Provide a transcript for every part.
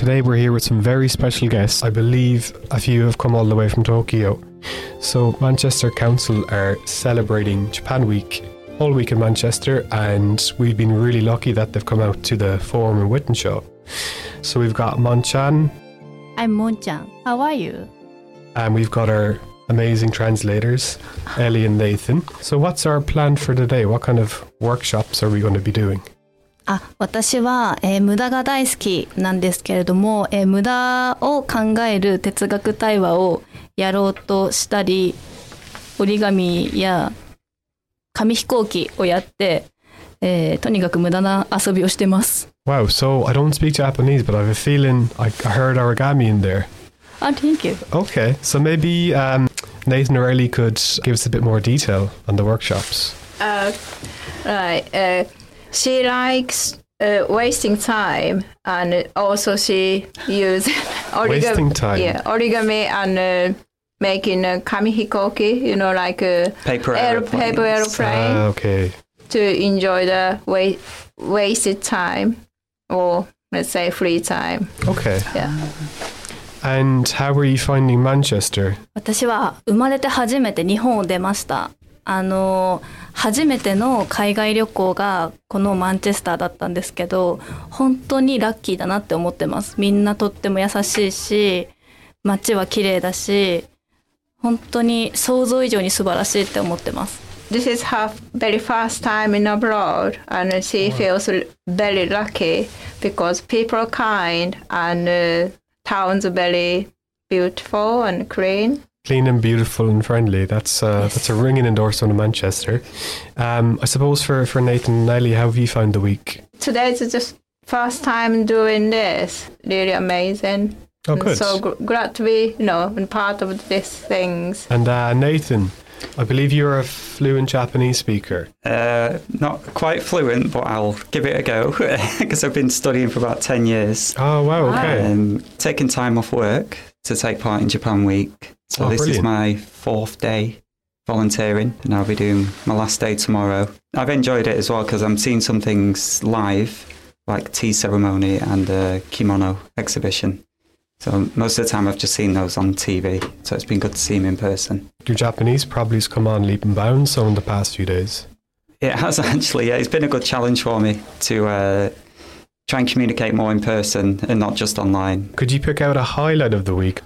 today we're here with some very special guests. I believe a few have come all the way from Tokyo. So Manchester Council are celebrating Japan Week all week in Manchester, and we've been really lucky that they've come out to the forum in Wythenshawe. So we've got Mon-chan. I'm Mon-chan. How are you? And we've got our amazing translators, Ellie and Nathan. So what's our plan for today? What kind of workshops are we going to be doing? 私は、無駄が大好きなんですけれども、無駄を考える哲学対話をやろうとしたり、折り紙や紙飛行機をやって、とにかく無駄な遊びをしてます。 Wow, so I don't speak Japanese, but I have a feeling I heard origami in there. Oh, thank you. Okay, so maybe Nathan or Ellie could give us a bit more detail on the workshops. Right. She likes wasting time, and also she uses origami. Wasting time? Yeah, origami and making a kamihikoki, like a paper aeroplane. Okay. To enjoy the wasted time, or let's say free time. Okay. Yeah. And how were you finding Manchester? 私は生まれて初めて日本を出ました。初めての海外旅行がこのマンチェスターだったんですけど、本当にラッキーだなって思ってます。みんなとっても優しいし、街は綺麗だし、本当に想像以上に素晴らしいって思ってます。 This is her very first time in abroad, and she feels very lucky because people are kind and towns are very beautiful and clean. Clean and beautiful and friendly. That's a ringing endorsement of Manchester. I suppose for Nathan and Ellie, how have you found the week? Today is just first time doing this. Really amazing. Oh, good. So glad to be, part of these things. And Nathan, I believe you're a fluent Japanese speaker. Not quite fluent, but I'll give it a go because I've been studying for about 10 years. Oh, wow, okay. Taking time off work to take part in Japan Week. So this brilliant. is my 4th day volunteering, and I'll be doing my last day tomorrow. I've enjoyed it as well because I'm seeing some things live, like tea ceremony and a kimono exhibition. So most of the time I've just seen those on TV, so it's been good to see them in person. Your Japanese probably has come on leap and bounds so in the past few days. It has actually, yeah. It's been a good challenge for me to try and communicate more in person and not just online. Could you pick out a highlight of the week?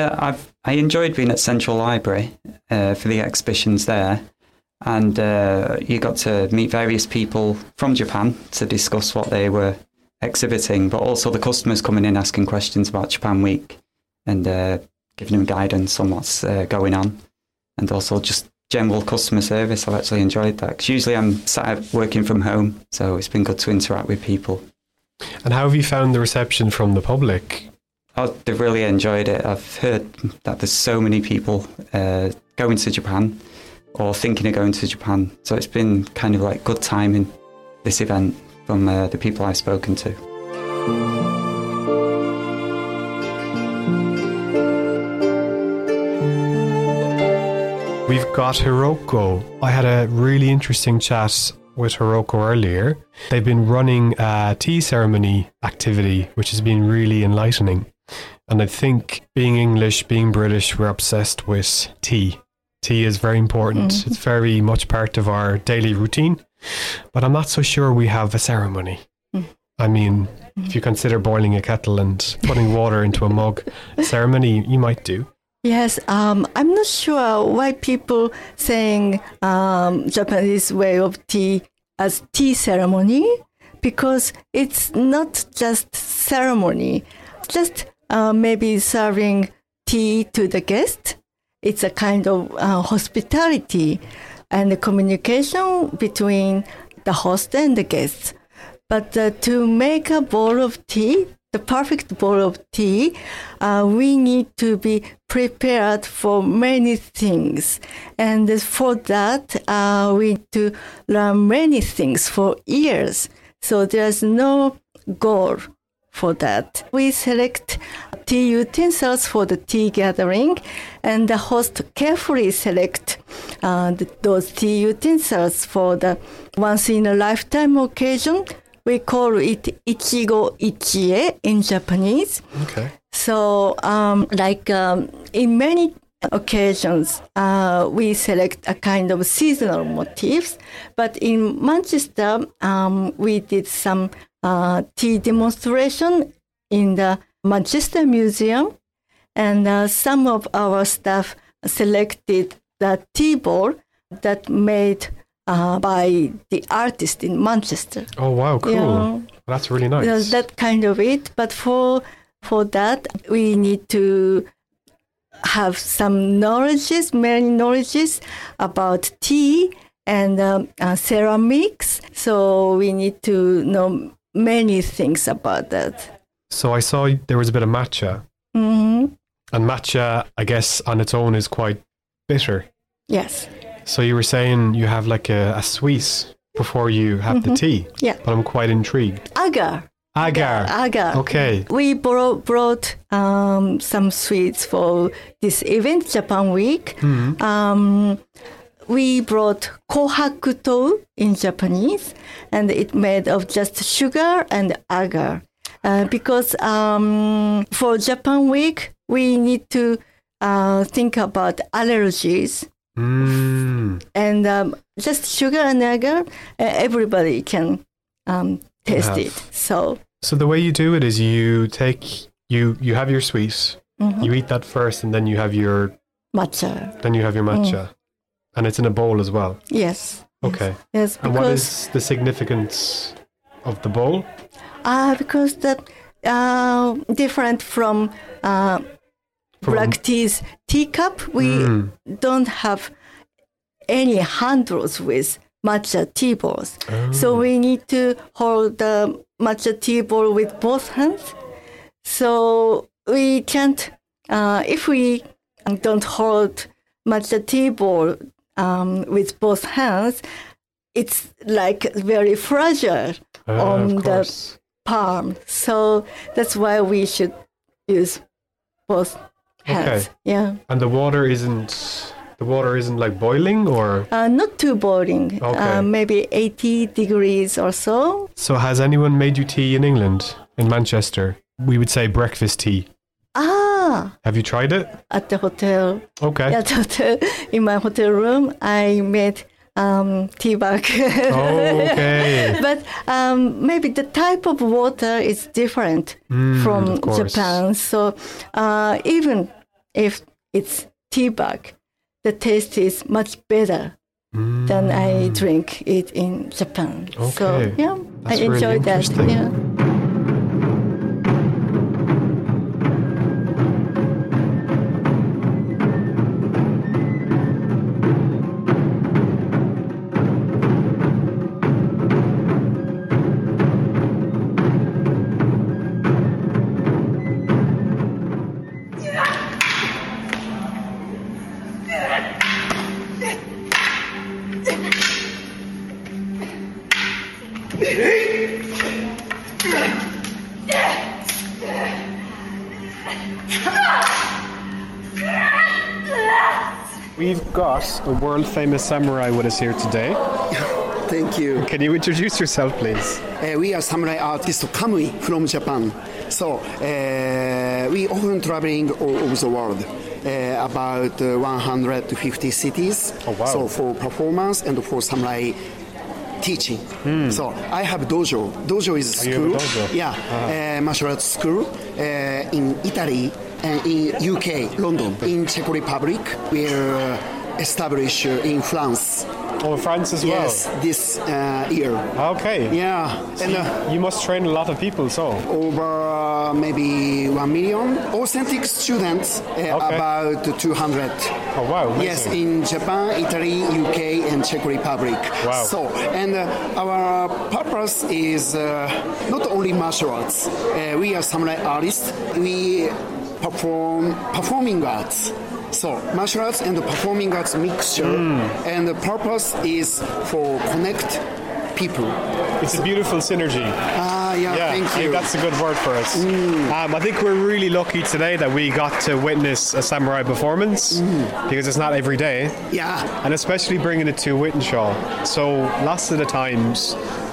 I enjoyed being at Central Library for the exhibitions there, and you got to meet various people from Japan to discuss what they were exhibiting, but also the customers coming in asking questions about Japan Week and giving them guidance on what's going on, and also just general customer service. I've actually enjoyed that because usually I'm sat working from home, so it's been good to interact with people. And how have you found the reception from the public? Oh, they've really enjoyed it. I've heard that there's so many people going to Japan or thinking of going to Japan, so it's been kind of like good timing, this event, from the people I've spoken to. We've got Hiroko. I had a really interesting chat with Hiroko earlier. They've been running a tea ceremony activity, which has been really enlightening. And I think being English, being British, we're obsessed with tea. Tea is very important. Mm-hmm. It's very much part of our daily routine. But I'm not so sure we have a ceremony. I mean, if you consider boiling a kettle and putting water into a mug, a ceremony you might do. Yes, I'm not sure why people saying Japanese way of tea as tea ceremony, because it's not just ceremony, just maybe serving tea to the guest. It's a kind of hospitality and the communication between the host and the guests. But to make a bowl of tea, the perfect bowl of tea, we need to be prepared for many things. And for that, we need to learn many things for years. So there's no goal for that. We select tea utensils for the tea gathering, and the host carefully select those tea utensils for the once-in-a-lifetime occasion we call it ichigo ichie in Japanese. Okay. So, in many occasions, we select a kind of seasonal motifs. But in Manchester, we did some tea demonstration in the Manchester Museum, and some of our staff selected the tea ball that made by the artist in Manchester. Oh, wow, cool. Yeah. That's really nice. That kind of it. But for that, we need to have some many knowledges about tea and ceramics. So we need to know many things about that. So I saw there was a bit of matcha. Mm-hmm. And matcha, I guess, on its own is quite bitter. Yes. So you were saying you have like a sweet before you have the tea. Yeah. But I'm quite intrigued. Agar. Agar. Okay. We brought some sweets for this event, Japan Week. Mm-hmm. We brought kohakuto in Japanese, and it made of just sugar and agar. Because for Japan Week, we need to think about allergies. And just sugar and agar, everybody can taste it. So the way you do it is you have your sweet, you eat that first, and then you have your matcha. And it's in a bowl as well. Yes. Okay. Yes. And what is the significance of the bowl? Because that different from black tea's teacup, we don't have any handles with matcha tea bowls. So we need to hold the matcha tea bowl with both hands. So we can't, if we don't hold matcha tea bowl with both hands, it's like very fragile on the palm. So that's why we should use both hands. Okay. Yeah. And the water isn't like boiling, or? Not too boiling. Okay. Maybe 80 degrees or so. So has anyone made you tea in England, in Manchester? We would say breakfast tea. Have you tried it? At the hotel. Okay. At the hotel, in my hotel room, I made tea bag. Oh, okay. But maybe the type of water is different from Japan. So even if it's tea bag, the taste is much better than I drink it in Japan. Okay. So yeah, That's I enjoy really that. interesting. Yeah. We've got a world-famous samurai with us here today. Thank you. Can you introduce yourself, please? We are samurai artist Kamui from Japan. So we often traveling all over the world, about 150 cities. Oh, wow. So for performance and for samurai teaching. So I have dojo. Dojo is school. You have a dojo? Yeah, martial arts school in Italy and in UK, London, in Czech Republic. We're established in France. Oh, France as well? Yes, this year. Okay. Yeah. And you must train a lot of people, so? over maybe 1 million authentic students, about 200. Oh, wow. Amazing. Yes, in Japan, Italy, UK, and Czech Republic. Wow. So, and our purpose is not only martial arts. We are samurai artists. We performing arts. So, martial arts and performing arts mixture, and the purpose is for connect people. It's a beautiful synergy. Yeah, thank I think you. that's a good word for us. I think we're really lucky today that we got to witness a samurai performance, because it's not every day, Yeah. and especially bringing it to Wittenshaw. So lots of the times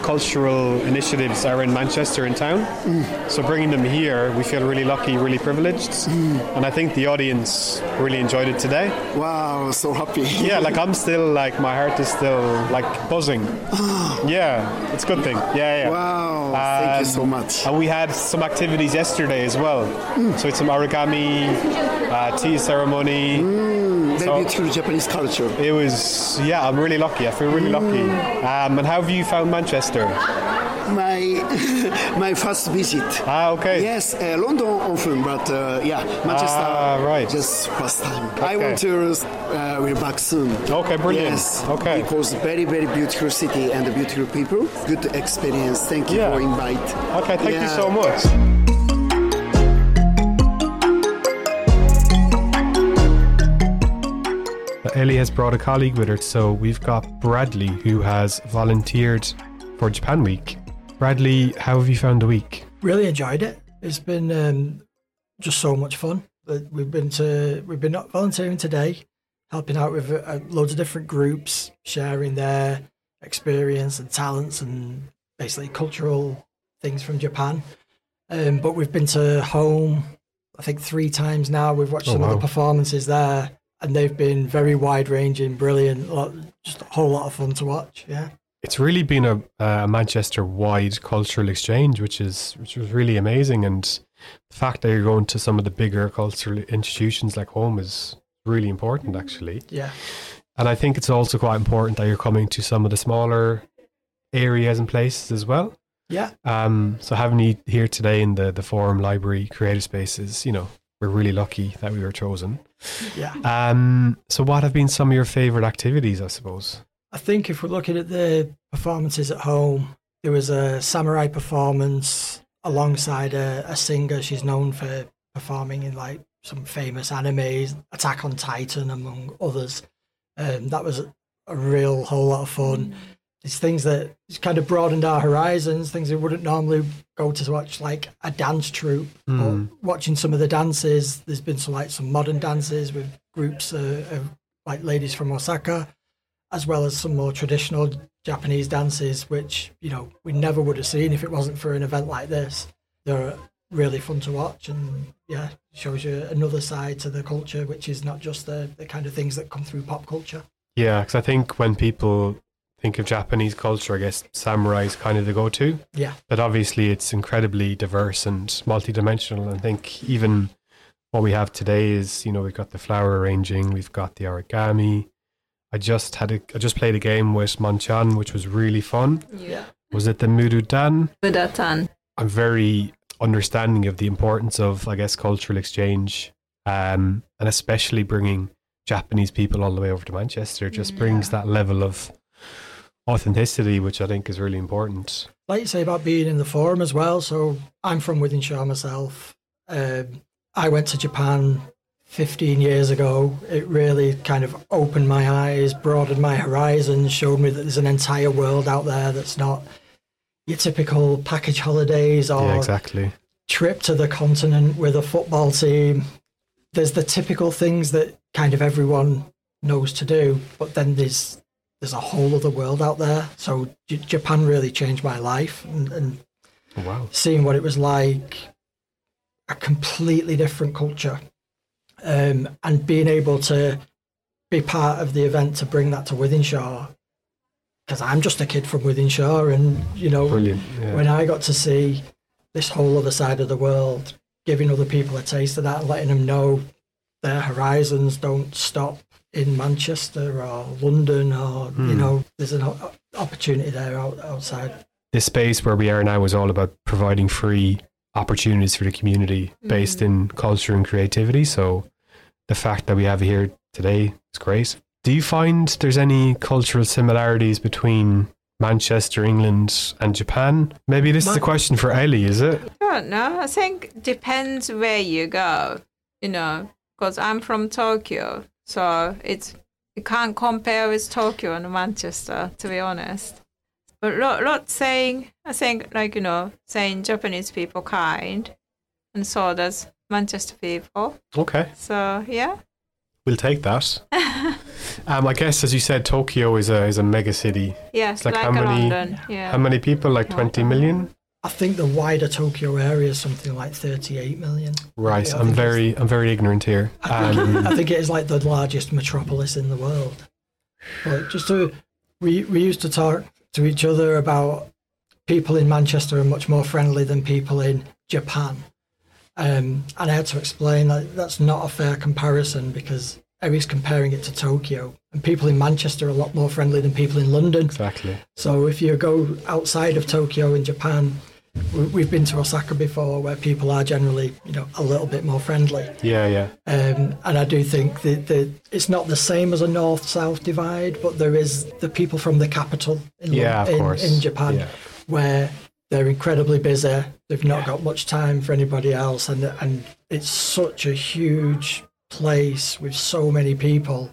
cultural initiatives are in Manchester in town. So bringing them here, we feel really lucky, really privileged. And I think the audience really enjoyed it today. Wow, so happy. Yeah, like I'm still, like my heart is still like buzzing. Yeah, it's a good thing. Yeah. Wow, thank you so much. And we had some activities yesterday as well. So it's some origami, tea ceremony. Very beautiful Japanese culture. It was, yeah, I'm really lucky. I feel really lucky. And how have you found Manchester? My first visit. Okay. Yes, London often, but Manchester right. just first time. Okay. I want to be back soon. Okay, brilliant. Yes, okay. Because very, very beautiful city and beautiful people. Good experience. Thank you for invite. Okay, thank you so much. Ellie has brought a colleague with her, so we've got Bradley, who has volunteered for Japan Week. Bradley, how have you found the week? Really enjoyed it. It's been just so much fun. We've been volunteering today, helping out with loads of different groups, sharing their experience and talents and basically cultural things from Japan. But we've been to home, I think 3 times now. We've watched some of the performances there. And they've been very wide-ranging, brilliant, just a whole lot of fun to watch, yeah. It's really been a Manchester-wide cultural exchange, which was really amazing. And the fact that you're going to some of the bigger cultural institutions like home is really important, actually. Yeah. And I think it's also quite important that you're coming to some of the smaller areas and places as well. Yeah. So having you here today in the Forum Library Creative Spaces, we're really lucky that we were chosen. Yeah. So what have been some of your favourite activities, I suppose? I think if we're looking at the performances at home, there was a samurai performance alongside a singer. She's known for performing in like some famous animes, Attack on Titan, among others. That was a real whole lot of fun. It's things that it's kind of broadened our horizons, things we wouldn't normally go to watch, like a dance troupe. But watching some of the dances, there's been some modern dances with groups of like ladies from Osaka, as well as some more traditional Japanese dances, which, we never would have seen if it wasn't for an event like this. They're really fun to watch and, shows you another side to the culture, which is not just the kind of things that come through pop culture. Yeah, because I think when people think of Japanese culture, I guess samurai is kind of the go-to. Yeah. But obviously it's incredibly diverse and multidimensional. I think even what we have today is, we've got the flower arranging, we've got the origami. I just played a game with Monchan, which was really fun. Yeah. Was it the Murudan? Mudatan. I'm very understanding of the importance of, I guess, cultural exchange, and especially bringing Japanese people all the way over to Manchester just brings that level of authenticity, which I think is really important. Like you say about being in the Forum as well. So I'm from Wythenshawe myself. I went to Japan 15 years ago. It really kind of opened my eyes, broadened my horizons, showed me that there's an entire world out there that's not your typical package holidays or trip to the continent with a football team. There's the typical things that kind of everyone knows to do, but then there's a whole other world out there. So Japan really changed my life and seeing what it was like, a completely different culture, and being able to be part of the event to bring that to Wythenshawe, because I'm just a kid from Wythenshawe, and Brilliant. Yeah. When I got to see this whole other side of the world, giving other people a taste of that and letting them know their horizons don't stop in Manchester or London or, there's an opportunity there outside. This space where we are now is all about providing free opportunities for the community based in culture and creativity. So the fact that we have here today is great. Do you find there's any cultural similarities between Manchester, England and Japan? Maybe this is a question for Ellie, is it? I don't know. I think depends where you go, because I'm from Tokyo. So you can't compare with Tokyo and Manchester, to be honest. But lot saying, I think, saying Japanese people kind, and so does Manchester people. Okay. So, yeah. We'll take that. I guess, as you said, Tokyo is a mega city. Yes, It's like like how many- London. Yeah. How many people? Like 20 million? I think the wider Tokyo area is something like 38 million. Right. Yeah, I I'm think very ignorant here. I think it is like the largest metropolis in the world. But we used to talk to each other about people in Manchester are much more friendly than people in Japan. And I had to explain that that's not a fair comparison because Eric's comparing it to Tokyo. And people in Manchester are a lot more friendly than people in London. Exactly. So if you go outside of Tokyo in Japan, we've been to Osaka before where people are generally, a little bit more friendly. Yeah. And I do think that it's not the same as a north-south divide, but there is the people from the capital in Japan Yeah. where they're incredibly busy. They've not got much time for anybody else. And it's such a huge place with so many people.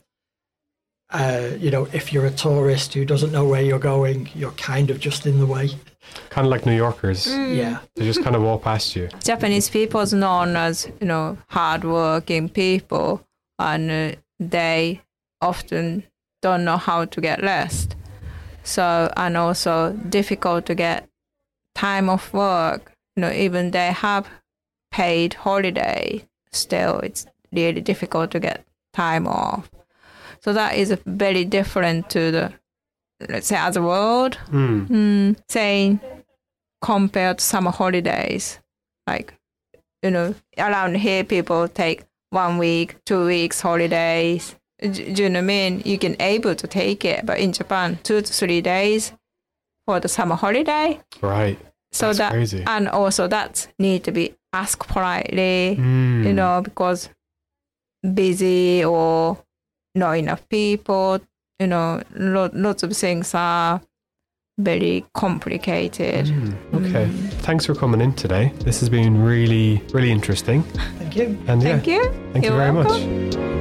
If you're a tourist who doesn't know where you're going, you're kind of just in the way. Kind of like New Yorkers. Yeah. They just kind of walk past you. Japanese people is known as, hardworking people, and they often don't know how to get rest. So, and also difficult to get time off work. Even they have paid holiday, still it's really difficult to get time off. So that is very different to the, let's say, other world. Saying compared to summer holidays, like, around here people take 1 week, 2 weeks holidays. Do you know what I mean? You can able to take it, but in Japan, 2 to 3 days for the summer holiday. Right. So That's crazy. And also that need to be asked politely, because busy or not enough people, lots of things are very complicated. Okay. Thanks for coming in today. This has been really, really interesting. Thank you. And Thank you. Thank you You're very welcome. much.